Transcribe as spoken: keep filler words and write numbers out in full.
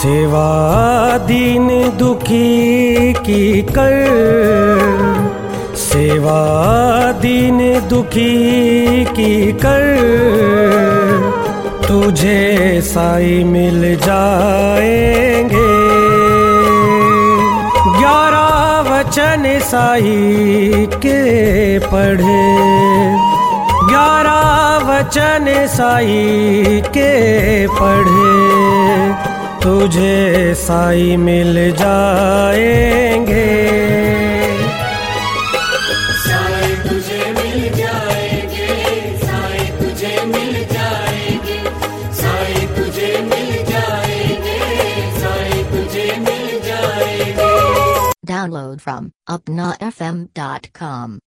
सेवा दीन दुखी की कर, सेवा दीन दुखी की कर, तुझे साई मिल जाएंगे। ग्यारह वचन साई के पढ़े, ग्यारह वचन साई के पढ़े, तुझे साई मिल जाएंगे। साई तुझे मिल जाएंगे, साई तुझे मिल जाएंगे, साई तुझे मिल जाएंगे, साई तुझे मिल जाएंगे। Download from upna f m dot com.